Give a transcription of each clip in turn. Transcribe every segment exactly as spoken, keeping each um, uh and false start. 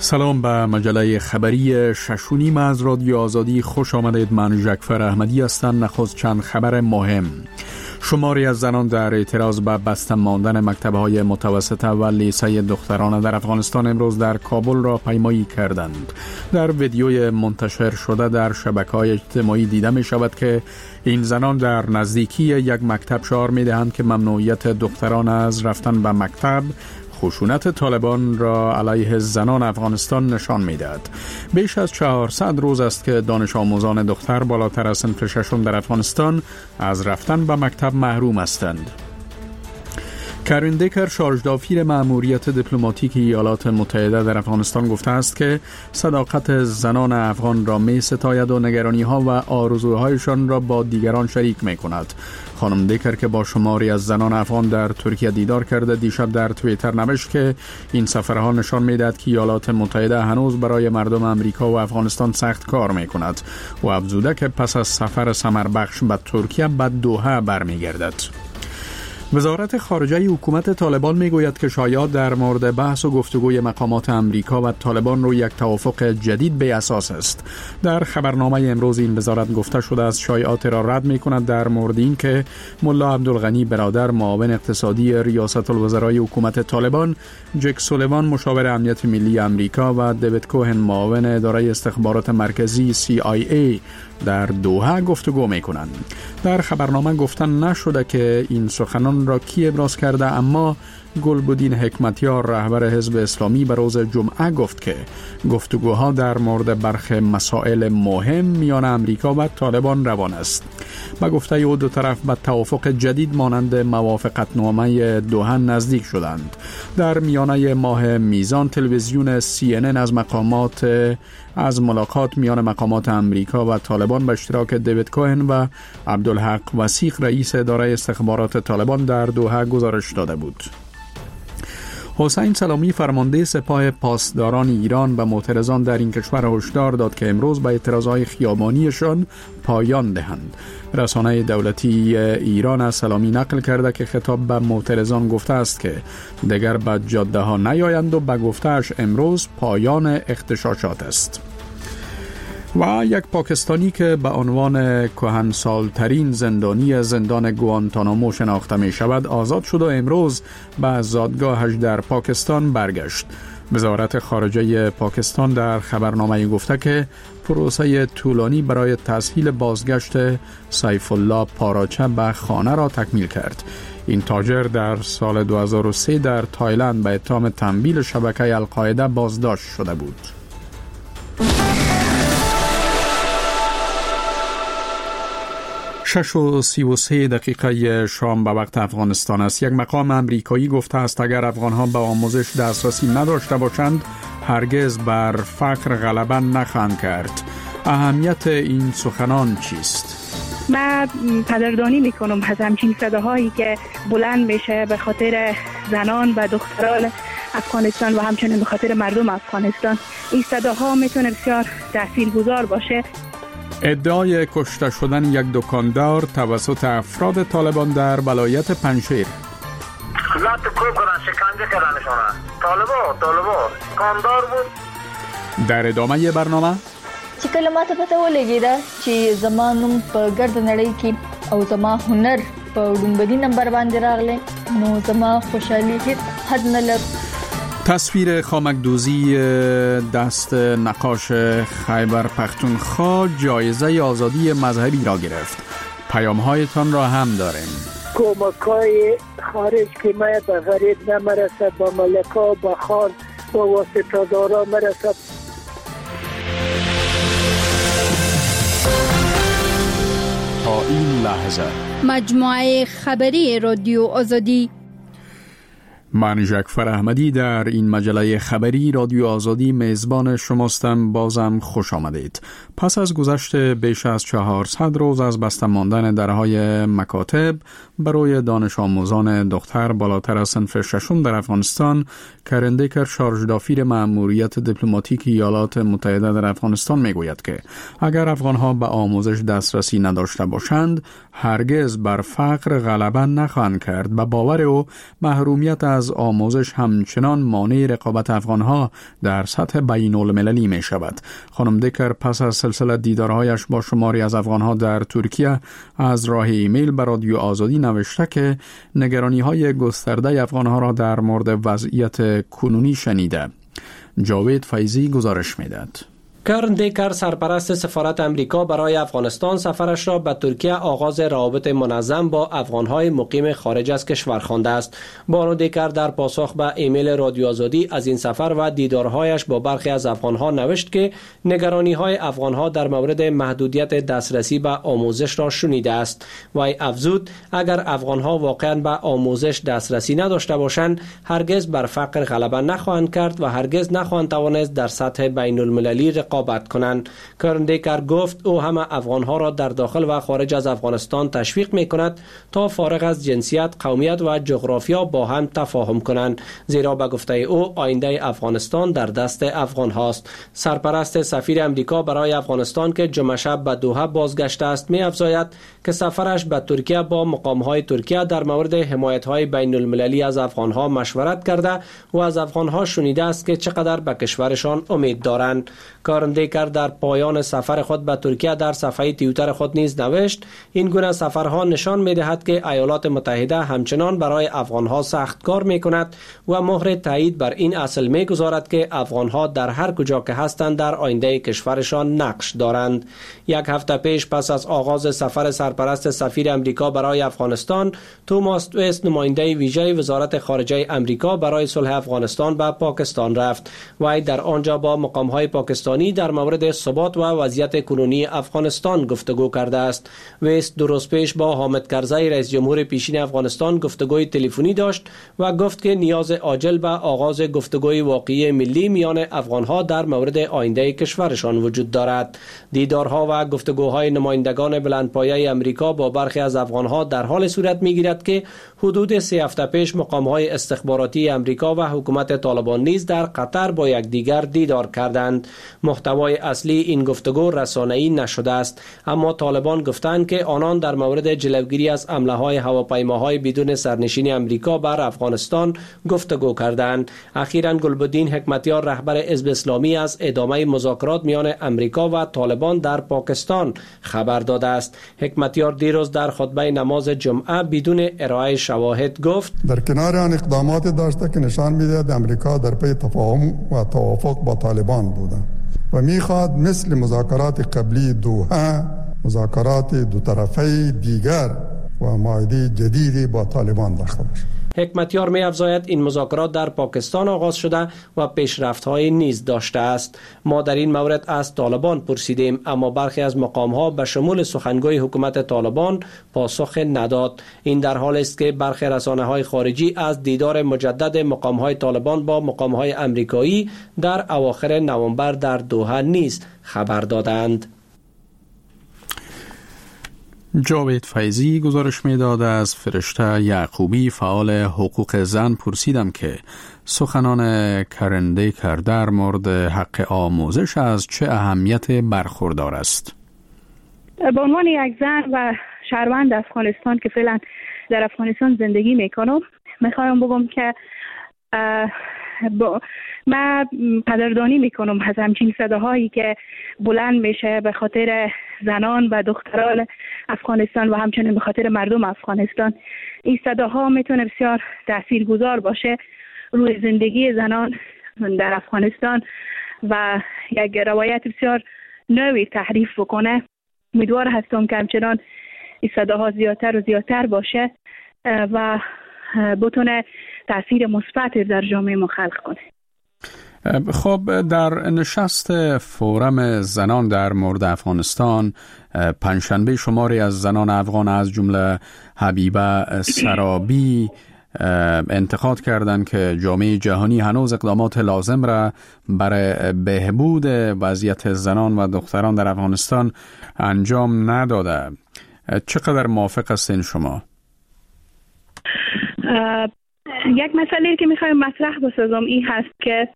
سلام به مجله خبری ششونیم از رادیو آزادی خوش آمدید. من جعفر احمدی هستم. نخست چند خبر مهم. شماری از زنان در اعتراض به بسته ماندن مکتب‌های متوسطه و لیسه دختران در افغانستان امروز در کابل را پیمایی کردند. در ویدیوی منتشر شده در شبکه‌های اجتماعی دیده می شود که این زنان در نزدیکی یک مکتب شعار می دهند که ممنوعیت دختران از رفتن به مکتب خشونت طالبان را علیه زنان افغانستان نشان می‌دهد. بیش از چهارصد روز است که دانش آموزان دختر بالاتر از صنف ششم در افغانستان از رفتن به مکتب محروم هستند. کرین دیکر شارژدافیر مأموریت دیپلماتیک ایالات متحده در افغانستان گفته است که صداقت زنان افغان را می ستاید و نگرانی‌ها و آرزوهایشان را با دیگران شریک می کند. خانم دیکر که با شماری از زنان افغان در ترکیه دیدار کرده دیشب در توییتر نوشت که این سفرها نشان می‌دهد که ایالات متحده هنوز برای مردم امریکا و افغانستان سخت کار می کند و افزوده که پس از سفر ثمربخش به ترکیه به دوحه برمیگردد. وزارت خارجه حکومت طالبان میگوید که شایعات در مورد بحث و گفتگوی مقامات امریکا و طالبان روی یک توافق جدید به اساس است. در خبرنامه امروز این وزارت گفته شده از شایعات را رد می‌کند در مورد این که ملا عبدالغنی برادر معاون اقتصادی ریاست الوزرای حکومت طالبان، جک سولیوان مشاور امنیت ملی امریکا و دیوید کوهن معاون اداره استخبارات مرکزی سی آی ای در دوحه گفتگو می‌کنند. در خبرنامه گفتن نشده که این سخنان را کی ابراز کرده، اما گلبدین حکمتیار رهبر حزب اسلامی به روز جمعه گفت که گفتگوها در مورد برخی مسائل مهم میان امریکا و طالبان روان است. با گفته او دو طرف به توافق جدید مانند موافقتنامه دوحه نزدیک شدند. در میانه ماه میزان تلویزیون سی ان ان از مقامات از ملاقات میان مقامات امریکا و طالبان به اشتراک دیوید کوهن و عبدالحق وثیق رئیس اداره استخبارات طالبان در دوحه گزارش داده بود. حسین سلامی فرمانده سپاه پاسداران ایران به معترضان در این کشور هشدار داد که امروز به اعتراضهای خیابانیشان پایان دهند. رسانه دولتی ایران از سلامی نقل کرده که خطاب به معترضان گفته است که دیگر به جاده ها نیایند و به گفته‌اش امروز پایان اغتشاشات است. و یک پاکستانی که به عنوان کهنسالترین زندانی زندان گوانتانامو شناخته می شود آزاد شد و امروز به زادگاهش در پاکستان برگشت. وزارت خارجه پاکستان در خبرنامه گفته که پروسه طولانی برای تسهیل بازگشت سیف الله پاراچه به خانه را تکمیل کرد. این تاجر در سال دو هزار و سه در تایلند به اتهام تمویل شبکه القاعده بازداشت شده بود. شش و سی و سه دقیقه شام به وقت افغانستان است. یک مقام امریکایی گفته است اگر افغانها به آموزش دسترسی نداشته باشند هرگز بر فقر غلبه نخواهند کرد. اهمیت این سخنان چیست؟ من قدردانی میکنم از همچین صداهایی که بلند میشه به خاطر زنان و دختران افغانستان و همچنین به خاطر مردم افغانستان. این صداها میتونه بسیار تاثیرگذار باشه. ادعای کشته شدن یک دکاندار توسط افراد طالبان در ولایت پنجشیر. لا تو کوب کنن شکنجه کردنشونه. طالبا طالبا دکاندار بود. در ادامه برنامه چې کله ماته پته ولګېده چې زما نوم په ګرد نړۍ کې او زما هنر په لومړي نمبر باندې راغلی نو زما خوشحالي هیڅ حد نه لري. تصویر خامکدوزی دست نقاش خیبر پختونخوا جایزه آزادی مذهبی را گرفت. پیام‌هایتان را هم داریم. کمک‌های خارج که ما به غریب نمیرسد، با ملکا با خان با واسطه‌دارا میرسد. تا این لحظه مجموعه خبری رادیو آزادی. من جعفر احمدی در این مجله خبری رادیو آزادی میزبان شماستم. بازم خوش آمدید. پس از گذشت بیش از چهارصد روز از بسته ماندن درهای مکاتب برای دانش آموزان دختر بالاتر از صنف ششم در افغانستان، کرین دیکر شارژدافیر مأموریت دیپلماتیک ایالات متحده در افغانستان میگوید که اگر افغانها به آموزش دسترسی نداشته باشند هرگز بر فقر غلبه نخواهند کرد. به باور او محرومیت از از آموزش همچنان مانع رقابت افغانها در سطح بین المللی می شود. خانم دیکر پس از سلسله دیدارهایش با شماری از افغانها در ترکیه از راه ایمیل به رادیو آزادی نوشته که نگرانی‌های گسترده افغانها را در مورد وضعیت کنونی شنیده. جاوید فیضی گزارش می‌دهد. کرن دیکر سرپرست سفارت امریکا برای افغانستان سفرش را به ترکیه آغاز روابط منظم با افغانهای مقیم خارج از کشور خوانده است. بانو دیکر در پاسخ به ایمیل رادیو آزادی از این سفر و دیدارهایش با برخی از افغانها نوشت که نگرانی‌های افغانها در مورد محدودیت دسترسی به آموزش را شنیده است. وی افزود اگر افغانها واقعاً به آموزش دسترسی نداشته باشند هرگز بر فقر غلبه نخواهند کرد و هرگز نخواهند توانست در سطح بین المللی رقابت کنند. کرن دیکر گفت او همه افغانها را در داخل و خارج از افغانستان تشویق می کند تا فارغ از جنسیت، قومیت و جغرافیا با هم تفاهم کنند، زیرا به گفته او آینده افغانستان در دست افغان هاست. سرپرست سفیر امریکا برای افغانستان که جمعه شب به دوحه بازگشته است می افزاید که سفرش به ترکیه با مقامهای ترکیه در مورد حمایت‌های بین المللی از افغانها مشورت کرده و از افغانها شنیده است که چقدر به کشورشان امید دارند. کرن دیکر در پایان سفر خود به ترکیه در صفحه توییتر خود نیز نوشت این گونه سفرها نشان می‌دهد که ایالات متحده همچنان برای افغانها سخت کار می‌کند و مهر تایید بر این اصل می‌گذارد که افغانها در هر کجا که هستند در آینده کشورشان نقش دارند. یک هفته پیش پس از آغاز سفر سرپرست سفیر امریکا برای افغانستان، توماس تویس نماینده ویژه وزارت خارجه امریکا برای صلح افغانستان به پاکستان رفت و در آنجا با مقام‌های پاکستانی در مورد ثبات و وضعیت کنونی افغانستان گفتگو کرده است. ویس دو روز پیش با حامد کرزی رئیس جمهور پیشین افغانستان گفتگوی تلفنی داشت و گفت که نیاز عاجل به آغاز گفتگوی واقعی ملی میان افغانها در مورد آینده کشورشان وجود دارد. دیدارها و گفتگوهای نمایندگان بلندپایه امریکا با برخی از افغانها در حال صورت میگیرد که حدود سه هفته پیش مقام‌های استخباراتی امریکا و حکومت طالبان نیز در قطر با یکدیگر دیدار کردند. محتوای اصلی این گفتگو رسانه‌ای نشده است، اما طالبان گفتند که آنان در مورد جلوگیری از حمله‌های هواپیماهای بدون سرنشین امریکا بر افغانستان گفتگو کردند. اخیراً گلبدین حکمتیار رهبر حزب اسلامی از ادامه مذاکرات میان امریکا و طالبان در پاکستان خبر داده است. حکمتیار دیروز در خطبه نماز جمعه بدون ارائه شواهد گفت در کنار آن اقدامات داشته که نشان می‌دهد امریکا در پی تفاهم و توافق با طالبان بوده و میخواد مثل مذاکرات قبلی دوحه مذاکرات دو طرفه دیگر و معاهده جدیدی با طالبان داشته باشه. حکمتیار می افزاید این مذاکرات در پاکستان آغاز شده و پیشرفت‌های نیز داشته است. ما در این مورد از طالبان پرسیدیم، اما برخی از مقام‌ها به شمول سخنگوی حکومت طالبان پاسخ نداد. این در حالی است که برخی رسانه‌های خارجی از دیدار مجدد مقام‌های طالبان با مقام‌های آمریکایی در اواخر نوامبر در دوحه نیز خبر دادند. جاوید فیضی گزارش می‌داد. از فرشته یعقوبی فعال حقوق زن پرسیدم که سخنان کرن دیکر در مورد حق آموزش از چه اهمیت برخوردار است. به عنوان یک زن و شهروند افغانستان که فعلا در افغانستان زندگی میکنم، میخوایم بگم که با من قدردانی میکنم از همچین صداهایی که بلند میشه به خاطر زنان و دختران افغانستان و همچنین به خاطر مردم افغانستان. این صداها میتونه بسیار تاثیرگذار باشه روی زندگی زنان در افغانستان و یک روایت بسیار نوی تعریف بکنه. امیدوار هستم که همچنان این صداها زیادتر و زیادتر باشه و بتونه تاثیر مثبت در جامعه ما خلق کنه. خب در نشست فورم زنان در مورد افغانستان پنجشنبه شماری از زنان افغان از جمله حبیبه سرابی انتقاد کردند که جامعه جهانی هنوز اقدامات لازم را برای بهبود وضعیت زنان و دختران در افغانستان انجام نداده. چقدر موافق هستین شما؟ یک مسئله که میخوایم مطرح بسازم این هست که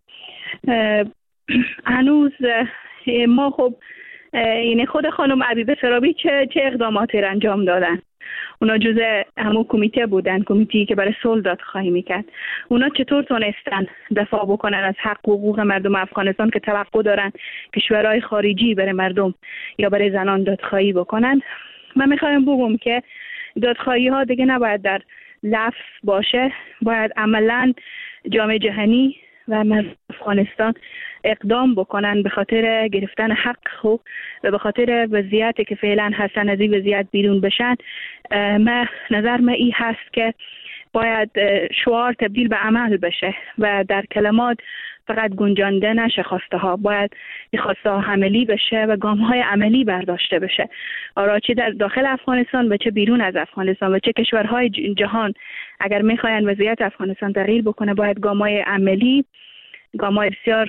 هنوز ما خب این خود خانم حبیبه سرابی چه چه اقداماتی را انجام دادن اونا جزء همون کمیته بودن، کمیتی که برای صلح دادخواهی میکرد. اونا چطور تونستن دفاع بکنن از حق و حقوق مردم افغانستان که توقع دارن کشورهای خارجی برای مردم یا برای زنان دادخواهی بکنن؟ من میخوایم بگم که دادخواهی ها دیگه نباید در لفظ باشه، باید عملاً جامعه جهانی و مردم افغانستان اقدام بکنن به خاطر گرفتن حق و به خاطر وضعیتی که فعلا هستن از این وضعیت بیرون بشن. من نظر من این هست که باید شعار تبدیل به عمل بشه و در کلمات فقط گنجانده نشه خواسته ها، باید این خواسته ها عملی بشه و گام های عملی برداشته بشه. آرا چه در داخل افغانستان و چه بیرون از افغانستان و چه کشورهای جهان اگر میخواین وضعیت افغانستان تغییر بکنه، باید گام های عملی، گام های بسیار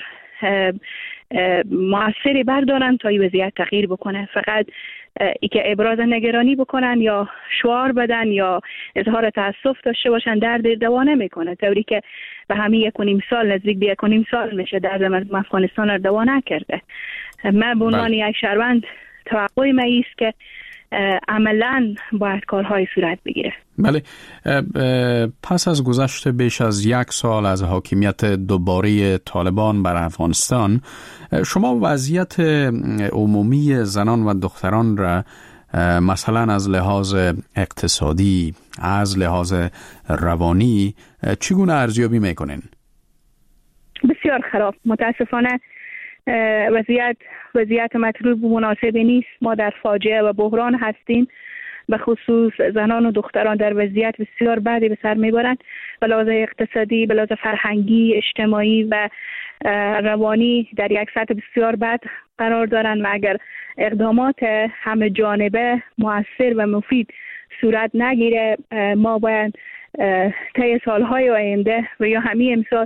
موثری بردارن تا این وضعیت تغییر بکنه. فقط ای که ابراز نگرانی بکنن یا شعار بدن یا اظهار تاسف داشته باشن درد دوا نمیکنه، طوری که به همین یک و نیم سال نزدیک به یک و نیم سال میشه درد مردم افغانستان رو دوا نکرده. من به عنوان یک شهروند توقع من است که عملاً باید کارهای صورت بگیره. بله، پس از گذشت بیش از یک سال از حاکمیت دوباره طالبان بر افغانستان، شما وضعیت عمومی زنان و دختران را مثلا از لحاظ اقتصادی، از لحاظ روانی چگونه ارزیابی میکنین؟ بسیار خراب. متاسفانه وضعیت وضعیت مطلوب و مناسبی نیست. ما در فاجعه و بحران هستیم، به خصوص زنان و دختران در وضعیت بسیار بدی به سر میبرند، به لحاظ اقتصادی، به لحاظ فرهنگی، اجتماعی و روانی در یک سطح بسیار بد قرار دارند و اگر اقدامات همه جانبه مؤثر و مفید صورت نگیره، ما باید طی سالهای آینده و یا همین امسال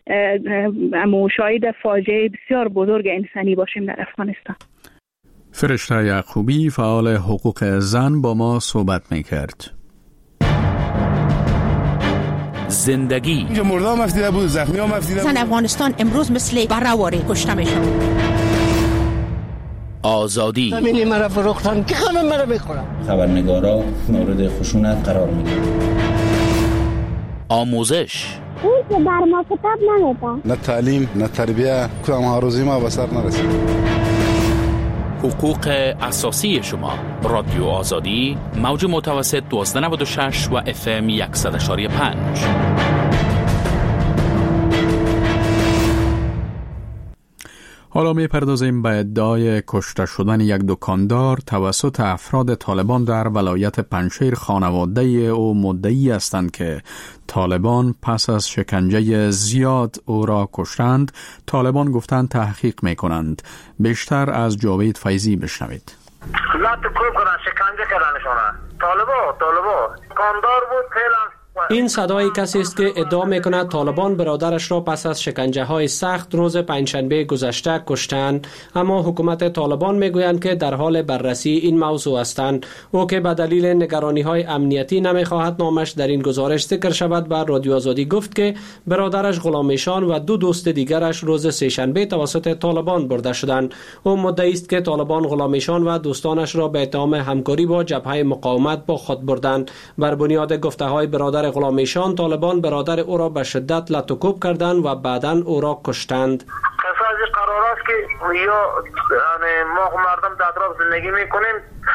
مشاهد فاجعه بسیار بزرگ انسانی باشیم در افغانستان. فرشته یعقوبی، فعال حقوق زن، با ما صحبت میکرد. زندگی اینجا مرده هم افتیده بود، زخمی هم افتیده بود. زن افغانستان امروز مثل برآواره کشته میشن. آزادی زمینی مرا فروختن که خانم مرا بخورم. خبرنگارا مورد خشونت قرار میگیرن. آموزش این که بر ما کتاب نمیده، نه تعلیم نه تربیه، کدام ها روزی ما به سر نرسید. حقوق اساسی شما. رادیو آزادی، موج متوسط دوازده نود و شش و اف ام صد و یک و پنج. حالا می پردازیم به ادعای کشته شدن یک دکاندار توسط افراد طالبان در ولایت پنجشیر. خانواده او مدعی هستند که طالبان پس از شکنجه زیاد او را کشتند. طالبان گفتند تحقیق می کنند. بیشتر از جاوید فیضی بشنوید. لات کوب کنن، شکنجه کردنشونه. طالبا طالبا دکاندار بود فعلا. این صدای کسی است که ادعا میکند طالبان برادرش را پس از شکنجه های سخت روز پنجشنبه گذشته کشتند، اما حکومت طالبان میگویند که در حال بررسی این موضوع هستند. او که به دلیل نگرانی های امنیتی نمیخواهد نامش در این گزارش ذکر شود، بر رادیو آزادی گفت که برادرش غلامشان و دو دوست دیگرش روز سه‌شنبه توسط طالبان برده شدند. او مدعی است که طالبان غلامشان و دوستانش را به اتهام همکاری با جبهه مقاومت با خود بردند. بر بنیاد گفته های برادر غلامشان، طالبان برادر او را به شدت لط و کوب کردند و بعداً او را کشتند. قصاص قرار است که یا یعنی ما مردم در اطراف زندگی میکنیم،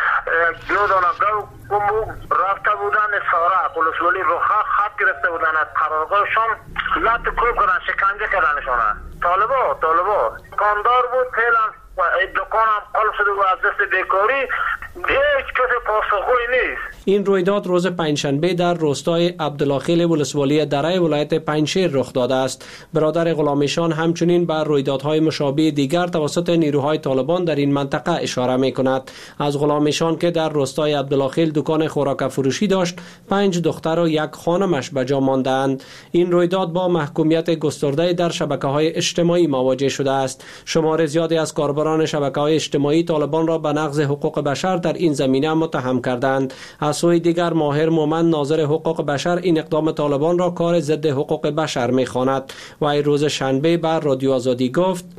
دو دانه گو رفته بودن سارا قلسولی رو خط گرفته بودن از قرارگاهشان، لط و کوب کردن، شکنجه کردنشان. طالبا طالبا کاندار بود فعلا و دکان هم قلب شده و از دست بیکاری هیچ کسی پاسخگوی نیست. این رویداد روز پنجشنبه در روستای عبدالله ولسوالی دره ولایت پنجشیر رخ داده است. برادر غلامشان همچنین بر رویدادهای مشابه دیگر توسط نیروهای طالبان در این منطقه اشاره می کند. از غلامشان که در روستای عبدالله دکان خوراک فروشی داشت، پنج دختر و یک خانمش به جا ماندند. این رویداد با محکومیت گسترده در شبکه‌های اجتماعی مواجه شده است. شمار زیادی از کاربران شبکه‌های اجتماعی طالبان را به نقض حقوق بشر در این زمینه متهم کردند. از سوی دیگر ماهر مومن، ناظر حقوق بشر، این اقدام طالبان را کار ضد حقوق بشر می‌خواند و این روز شنبه بر رادیو آزادی گفت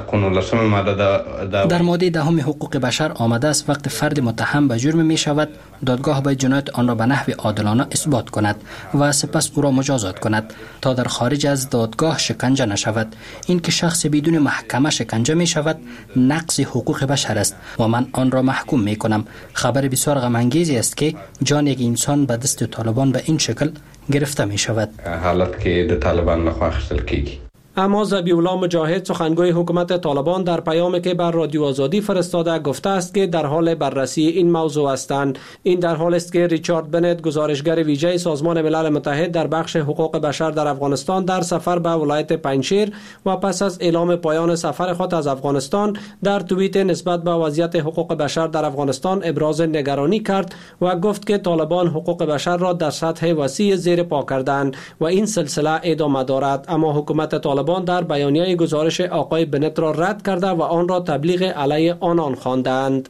در ماده دهم حقوق بشر آمده است وقت فرد متهم به جرم می شود دادگاه باید جنایت آن را به نحو عادلانه اثبات کند و سپس او را مجازات کند تا در خارج از دادگاه شکنجه نشود. این که شخص بدون محکمه شکنجه می شود نقض حقوق بشر است و من آن را محکوم می کنم. خبر بسیار غم انگیزی است که جان یک انسان به دست طالبان به این شکل گرفته می شود. حالت که د طالبان لخوا اخیستل کیږي. اما ذبیح الله مجاهد سخنگوی حکومت طالبان در پیامی که بر رادیو آزادی فرستاده گفته است که در حال بررسی این موضوع هستند. این در حال است که ریچارد بنت گزارشگر ویژه سازمان ملل متحد در بخش حقوق بشر در افغانستان در سفر به ولایت پنجشیر و پس از اعلام پایان سفر خود از افغانستان در توییت نسبت به وضعیت حقوق بشر در افغانستان ابراز نگرانی کرد و گفت که طالبان حقوق بشر را در سطح وسیع زیر پا کردند و این سلسله ادامه دارد. اما حکومت طالبان در بیانیه گزارش آقای بنت را رد کرده و آن را تبلیغ علیه آنان خواندند.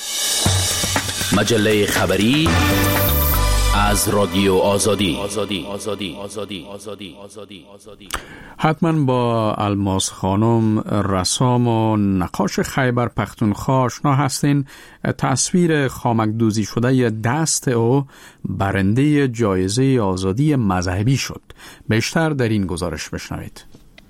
مجله خبری از رادیو آزادی. آزادی آزادی آزادی آزادی آزادی آزادی. حتما با الماس خانم رسام و نقاش خیبر پختونخوا آشنا هستین. تصویر خامکدوزی شده دست او برنده جایزه آزادی مذهبی شد. بیشتر در این گزارش بشنوید.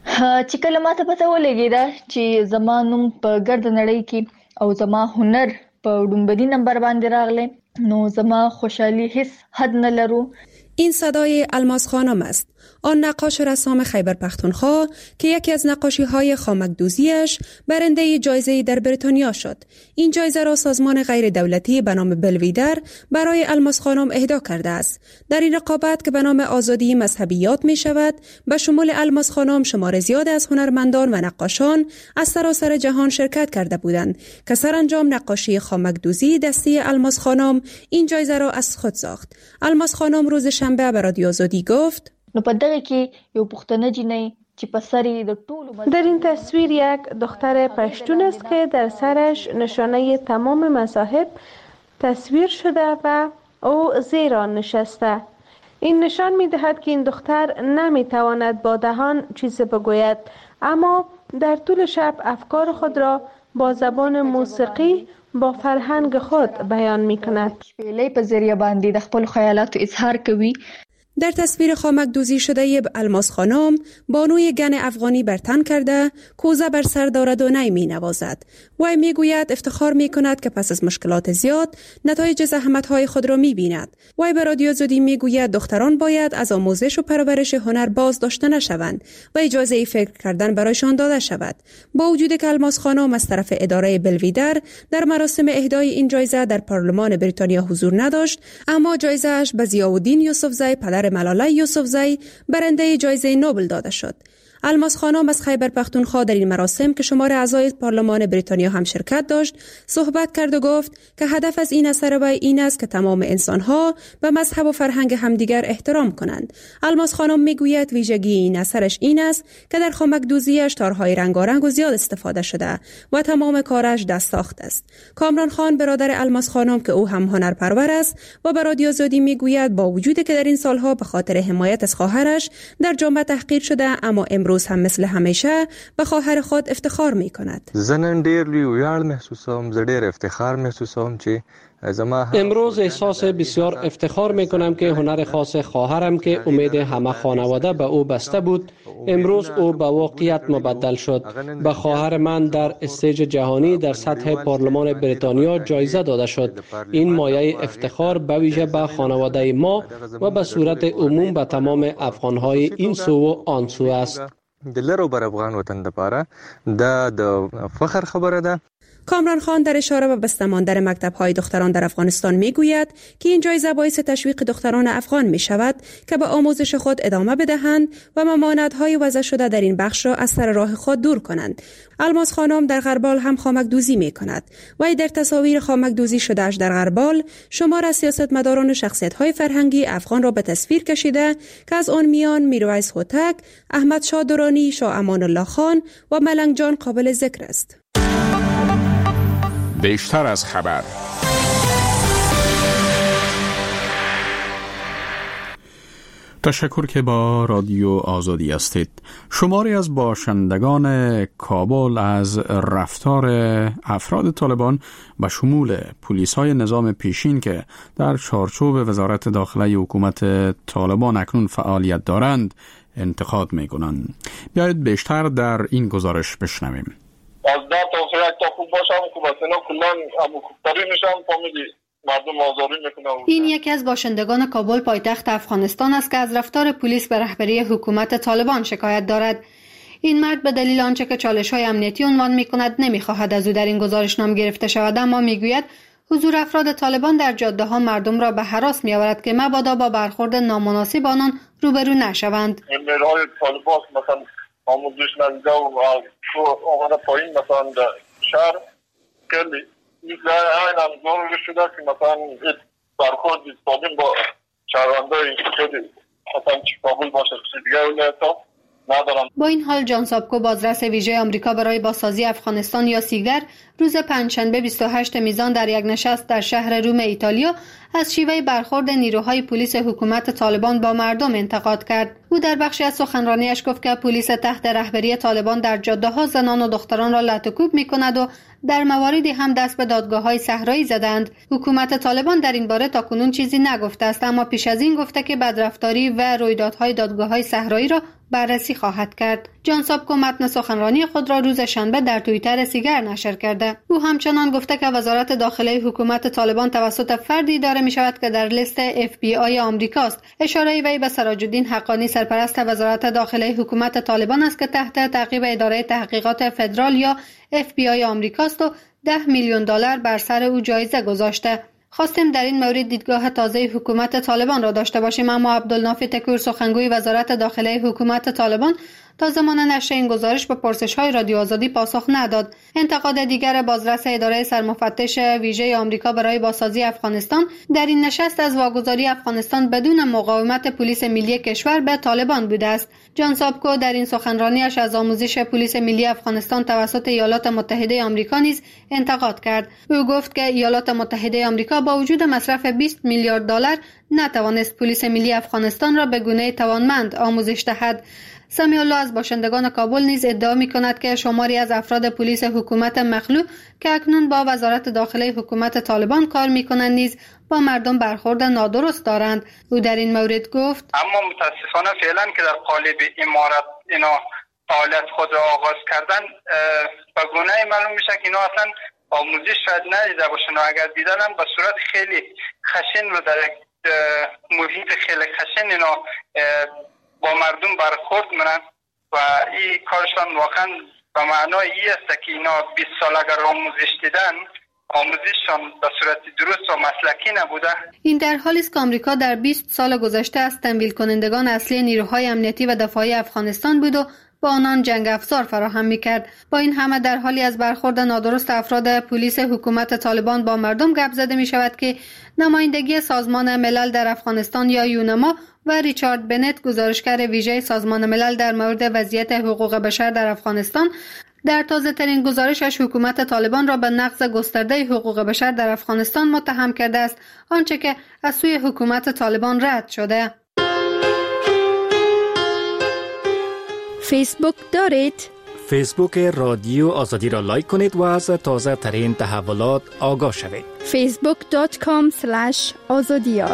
چې کله ماته پته ولګېده چې زما نوم په ګرد نړۍ کې او زما هنر په ډومبدي نمبر باندې راغلی نو زما خوشحالي هیڅ حد نه لرو. این صدای الماس خانم است، آن نقاش رسام خیبر پختونخوا که یکی از نقاشی‌های خامکدوزیش برنده جایزه در بریتانیا شد. این جایزه را سازمان غیر دولتی به نام بلویدر برای الماس خانم اهدا کرده است. در این رقابت که به نام آزادی مذهبیات می شود، به شمول الماس خانم شمار زیاد از هنرمندان و نقاشان از سراسر جهان شرکت کرده بودند که سرانجام نقاشی خامکدوزی دستی الماس خانم این جایزه را از خود ساخت. الماس خانم روز شنبه به رادیو آزادی گفت: نو په دغه کې یو پښتنه جنۍ چې په سر یې د ټولو در این تصویر یک دختر پشتون است که در سرش نشانه تمام مذاهب تصویر شده و او زیر آن نشسته. این نشان می دهد که این دختر نمی تواند با دهان چیزی بگوید، اما در طول شب افکار خود را با زبان موسیقی با فرهنگ خود بیان می کند. شپېلې په ذریعه باندې د خپل خیالاتو اظهار کوي. در تصویر خامکدوزی شده الماس خانم بانوی گن افغانی بر تن کرده کوزه بر سر دارد و نی می نوازد. وی می گوید افتخار می کند که پس از مشکلات زیاد نتایج زحمت‌های خود را می بیند. وی به رادیو آزادی می گوید دختران باید از آموزش و پرورش هنر باز داشته نشوند و اجازه ای فکر کردن برایشان داده شود. با وجود که الماس خانم از طرف اداره بلویدر در مراسم اهدای این جایزه در پارلمان بریتانیا حضور نداشت، اما جایزه اش به ضیاءالدین یوسفزی پدر ملاله یوسفزی برنده جایزه نوبل داده شد. الماس خانم از خیبر پختونخوا در این مراسم که شمار اعضای پارلمان بریتانیا هم شرکت داشت صحبت کرد و گفت که هدف از این اثر وی این است که تمام انسان‌ها به مذهب و فرهنگ همدیگر احترام کنند. الماس خانم میگوید ویژگی این اثرش این است که در خامکدوزی‌اش تارهای رنگارنگ و زیاد استفاده شده و تمام کارش دست ساخته است. کامران خان برادر الماس خانم که او هم هنرپرور است و به رادیو آزادی میگوید با وجودی که در این سالها به خاطر حمایت از خواهرش در جامعه تحقیر شده، اما امروز هم مثل همیشه به خواهر خود افتخار می کند. زنن ډیر لوی ویاړ محسوسوم، زه ډیر افتخار محسوسوم چې امروز احساس بسیار افتخار می کنم که هنر خاص خواهرم که امید همه خانواده به او بسته بود امروز او به واقعیت مبدل شد. به خواهر من در استیج جهانی در سطح پارلمان بریتانیا جایزه داده شد. این مایه افتخار به ویژه به خانواده ما و به صورت عموم به تمام افغانهای این سو و آن سو است. د لرو بر افغان وطن لپاره دا د فخر خبره ده. کامران خان در اشاره به بسته ماندن مکتب‌های دختران در افغانستان می‌گوید که این جایزه باعث تشویق دختران افغان می‌شود که به آموزش خود ادامه بدهند و ممانعت‌های وضع شده در این بخش را از سر راه خود دور کنند. الماس خانم در غربال هم خامکدوزی می‌کند و در تصاویر خامکدوزی شده‌اش در غربال شمار از سیاستمداران و شخصیت‌های فرهنگی افغان را به تصویر کشیده که از آن میان میرویس هوتک، احمد شاه درانی، شاه امان الله خان و ملنگ جان قابل ذکر است. بیشتر از خبر. تشکر که با رادیو آزادی هستید. شماری از باشندگان کابل از رفتار افراد طالبان به شمول پلیس‌های نظام پیشین که در چارچوب وزارت داخله حکومت طالبان اکنون فعالیت دارند انتقاد می‌کنند. بیایید بیشتر در این گزارش بشنویم. از ده تا یک تا خوب باشم حکومت اینا کلان همکاری میشن فامیلی مردم آزاری میکنن. این یکی از باشندگان کابل پایتخت افغانستان است که از رفتار پلیس به رهبری حکومت طالبان شکایت دارد. این مرد به دلیل آنچه که چالش‌های امنیتی عنوان می‌کند نمی‌خواهد از او در این گزارش نام گرفته شود، اما می‌گوید حضور افراد طالبان در جاده‌ها مردم را به هراس می‌آورد که مبادا با برخورد نامناسب آنان روبرو نشوند. مهرهای طالبان مثلا آموزش ندیده و آمده پایین مثلا در شهر کلی این این هم ضروری شده که مثلا برخورد سالم با شهروندای کلی مثلا چی کابل باشه دیگه ولایت‌ها ندارم. با این حال جان سابکو، بازرس ویژه آمریکا برای بازسازی افغانستان یا سیگر، روز پنجشنبه بیست و هشتم میزان در یک نشست در شهر روم ایتالیا از شیوه برخورد نیروهای پلیس حکومت طالبان با مردم انتقاد کرد. او در بخشی از سخنرانیش گفت که پلیس تحت رهبری طالبان در جاده‌ها زنان و دختران را لط و کوب می‌کند و در مواردی هم دست به دادگاه‌های صحرایی زدند. حکومت طالبان در این باره تاکنون چیزی نگفته است، اما پیش از این گفته که بدرفتاری و رویدادهای دادگاه‌های صحرایی را بررسی خواهد کرد. جان سابکو متن سخنرانی خود را روز شنبه در توییتر سیگر نشر کرده. او همچنان گفته که وزارت داخله حکومت طالبان توسط فردی اداره می شود که در لیست اف بی آی آمریکاست. اشاره وی به سراج الدین حقانی، سرپرست وزارت داخله حکومت طالبان است که تحت تعقیب اداره تحقیقات فدرال یا اف بی آی آمریکاست و ده میلیون دلار بر سر او جایزه گذاشته. خواستیم در این مورد دیدگاه تازه حکومت طالبان را داشته باشیم، اما عبدالنافی تکور، سخنگوی وزارت داخله حکومت طالبان، تا زمان نشر این گزارش به پرسش‌های رادیو آزادی پاسخ نداد. انتقاد دیگر بازرس اداره سرمفتش ویژه آمریکا برای بازسازی افغانستان در این نشست از واگذاری افغانستان بدون مقاومت پلیس ملی کشور به طالبان بوده است. جان سابکو در این سخنرانیش از آموزش پلیس ملی افغانستان توسط ایالات متحده آمریکا نیز انتقاد کرد. او گفت که ایالات متحده آمریکا با وجود مصرف بیست میلیارد دلار نتوانست پلیس ملی افغانستان را به گونه توانمند آموزش دهد. سمی الله از باشندگان کابل نیز ادعا می کند که شماری از افراد پلیس حکومت مخلوع که اکنون با وزارت داخله حکومت طالبان کار می کنند نیز با مردم برخورد نادرست دارند. او در این مورد گفت: اما متاسفانه فعلا که در قالب امارت اینا فعالیت خود را آغاز کردن به گونه معلوم میشه که اینا اصلا آموزش شاید ندیده باشن و اگر دیدن هم به صورت خیلی خشن و در محیط خیلی خشن اینا با مردم برخورد منن و این کارشان واقعا به معنای ای است که اینا بیست سال اگر آموزش دیدن آموزششان به صورت درست و مسلکی نبوده. این در حالی است که آمریکا در بیست سال گذشته از تمویل کنندگان اصلی نیروهای امنیتی و دفاعی افغانستان بود و با آنان جنگ افزار فراهم می‌کرد. با این همه در حالی از برخورد نادرست افراد پلیس حکومت طالبان با مردم گپ زده می‌شود که نمایندگی سازمان ملل در افغانستان یا یونما و ریچارد بنت، گزارشگر ویژه سازمان ملل در مورد وضعیت حقوق بشر در افغانستان، در تازه ترین گزارشش حکومت طالبان را به نقض گسترده حقوق بشر در افغانستان متهم کرده است، آنچه که از سوی حکومت طالبان رد شده. فیسبوک دارید؟ فیسبوک رادیو آزادی را لایک کنید و از تازه ترین تحولات آگاه شوید. فیسبوک دات کام اسلش آزادیار.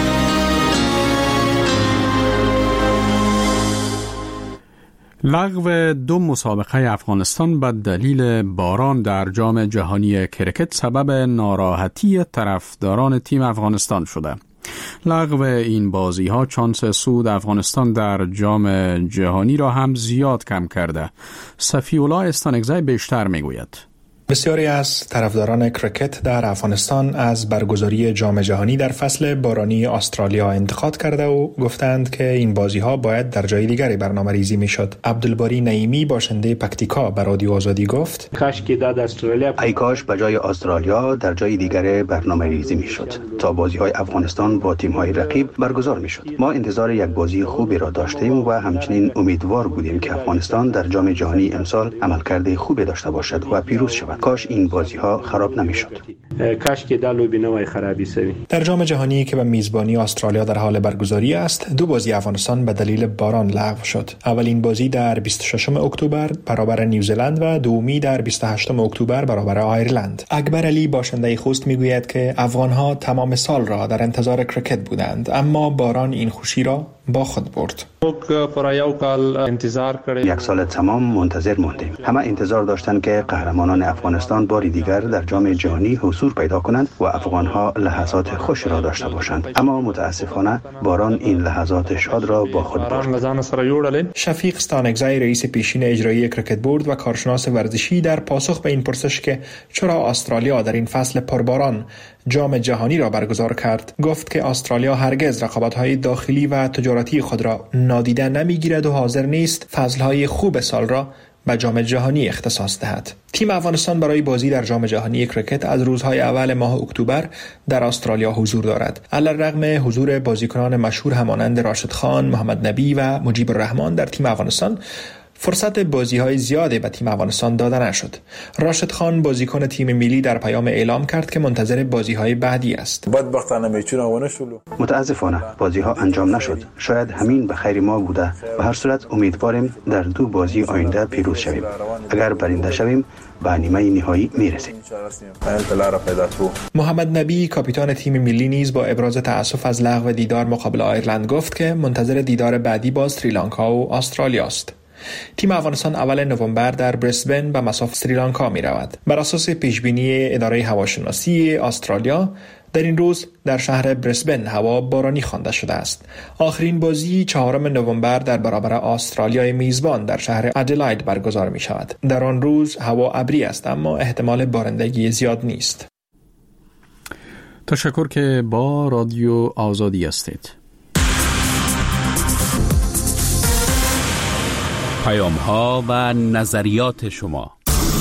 لغو دو مسابقه افغانستان به دلیل باران در جام جهانی کرکت سبب ناراحتی طرفداران تیم افغانستان شده. لغو این بازی ها چانس صعود افغانستان در جام جهانی را هم زیاد کم کرده. صفی‌الله استانگزی بیشتر میگوید. بسیاری از طرفداران کرکت در افغانستان از برگزاری جام جهانی در فصل بارانی استرالیا انتقاد کرده و گفتند که این بازی‌ها باید در جای دیگری برنامه‌ریزی می‌شد. عبدالباری نعیمی باشنده پکتیکا به رادیو آزادی گفت: کاش که در استرالیا ای کاش به جای استرالیا در جای دیگری برنامه‌ریزی می‌شد تا بازی‌های افغانستان با تیم‌های رقیب برگزار می‌شد. ما انتظار یک بازی خوبی را داشتیم و همچنین امیدوار بودیم که افغانستان در جام جهانی امسال عملکرد خوبی داشته باشد و پیروز شود. کاش این بازی ها خراب نمی شد. کاش که دا لوبی نوای خرابی سوی. در جام جهانی که به میزبانی استرالیا در حال برگزاری است، دو بازی افغانستان به دلیل باران لغو شد. اولین بازی در بیست و ششم اکتبر برابر نیوزلند و دومی در بیست و هشتم اکتبر برابر آیرلند. اکبر علی باشنده خوست میگوید که افغانها تمام سال را در انتظار کرکت بودند، اما باران این خوشی را با خود برد. یک سال تمام منتظر موندیم. همه انتظار داشتند که قهرمانان افغانستان باری دیگر در جام جهانی حضور پیدا کنند و افغانها لحظات خوش را داشته باشند، اما متاسفانه باران این لحظات شاد را با خود برد. شفیق ستانکزی رئیس پیشین اجرایی کرکت بورد و کارشناس ورزشی در پاسخ به این پرسش که چرا استرالیا در این فصل پرباران جام جهانی را برگزار کرد، گفت که استرالیا هرگز رقابت‌های داخلی و تجارتی خود را نادیده نمی‌گیرد و حاضر نیست فصل‌های خوب سال را به جام جهانی اختصاص دهد. تیم افغانستان برای بازی در جام جهانی کرکت از روزهای اول ماه اکتبر در استرالیا حضور دارد. علی‌رغم حضور بازیکنان مشهور همانند راشد خان، محمد نبی و مجیب الرحمن در تیم افغانستان، فرصت بازی‌های زیادی به تیم افغانستان داده نشد. راشد خان بازیکن تیم ملی در پیام اعلام کرد که منتظر بازی‌های بعدی است. بدبختانه میچونه شلو. متاسفانه بازی‌ها انجام نشد. شاید همین به خیر ما بوده. به هر صورت امیدواریم در دو بازی آینده پیروز شویم. اگر برنده شویم به نیمه نهایی میرسیم. محمد نبی کاپیتان تیم ملی نیز با ابراز تأسف از لغو دیدار مقابل آیرلند گفت که منتظر دیدار بعدی با سریلانکا و استرالیا است. تیم افغانستان اول نوامبر در برسبن به مصاف سریلانکا می رود. بر اساس پیشبینی اداره هواشناسی استرالیا در این روز در شهر برسبن هوا بارانی خوانده شده است. آخرین بازی چهارم نوامبر در برابر استرالیای میزبان در شهر ادلاید برگزار می شود. در آن روز هوا ابری است اما احتمال بارندگی زیاد نیست. تشکر که با رادیو آزادی هستید. پیام ها و نظریات شما.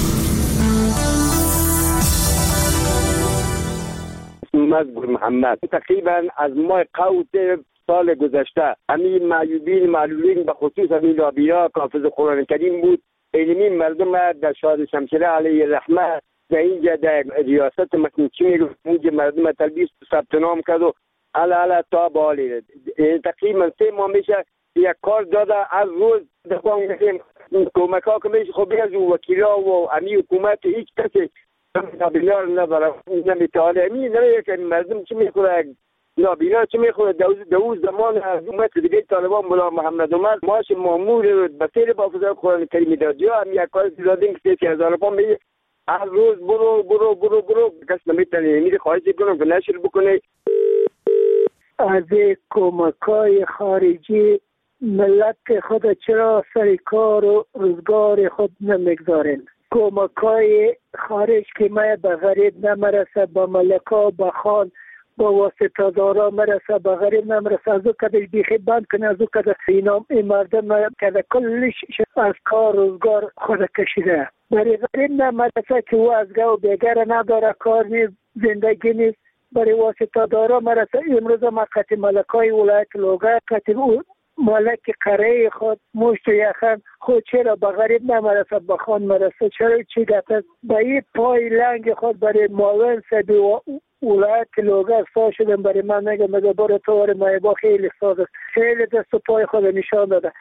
مزبور محمد تقریبا از ماه قوت سال گذشته همین معیوبین معلولین به خصوص همین لابیا حافظ قرآن کریم بود. علمی مردم در شاد شمشیره علیه رحمه در اینجا در ریاست مکنچی میگفت اینجا مردم تلبیس ثبت نام کرد و علا علا تا بالی تقریبا سه ماه میشه یک کار داده. از روز دفعه میگیم کمک ها که میشه خب از وکیلا و امی حکومت هیچ کسی نابینا رو نداره نمیتاله. امی نمیه که مردم چی میخوره نابینا چی میخوره دوز زمان حکومت دیگه طالبان ملا محمد عمر ماش مامور بسیر با حافظ قرآن کریم داد یا هم یک کار دادیم که سی هزار پا میگه هر روز برو برو برو برو کس نمیتونه میره خواهش کنم که نشر بکنه. از کمکای خارجی ملت خود چرا سر کار و روزگار خود نمیگذارن؟ کمکای خارج که ما به غریب نمرسه، با ملکا با خان با واسطه دارا مرسه، به غریب نمرسه. از او کده بیخی بند کنه، از او کده اینا این مردم کده کلش از کار روزگار خود کشیده. برای غریب نمرسه که او از گو بیگر نداره، کار نیست، زندگی نیست. برای واسطه دارا مرسه. امروز ما قطع ملکای ولایت لوگه قطع مالک قره خود مشت یخن خود چرا به غریب نمرسه به خان مرسه؟ چرا چی گفت به این پای لنگ خود برای معاون سبی و ولایت لوگه سا شدن. برای من نگه مگه بار طور مایبا خیلی ساده خیلی دست و پای خود نشان داده.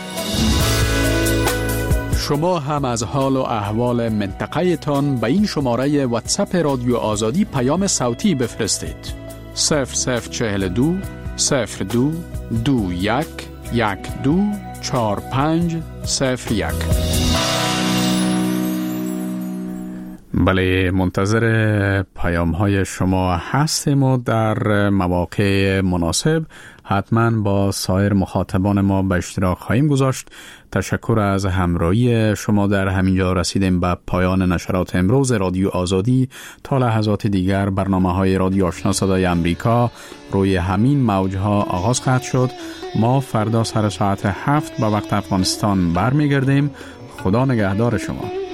شما هم از حال و احوال منطقه تان به این شماره واتساپ رادیو آزادی پیام صوتی بفرستید. صفر صفر چهل دو صفر دو دو یک یک دو چهار پنج صفر یک. بله، منتظر پیام های شما هستیم و در مواقع مناسب حتما با سایر مخاطبان ما به اشتراک خواهیم گذاشت. تشکر از همراهی شما. در همینجا رسیدیم به پایان نشرات امروز رادیو آزادی. تا لحظات دیگر برنامه های رادیو آشنا صدای امریکا روی همین موجها آغاز خواهد شد. ما فردا سر ساعت هفت به وقت افغانستان برمیگردیم. خدا نگهدار شما.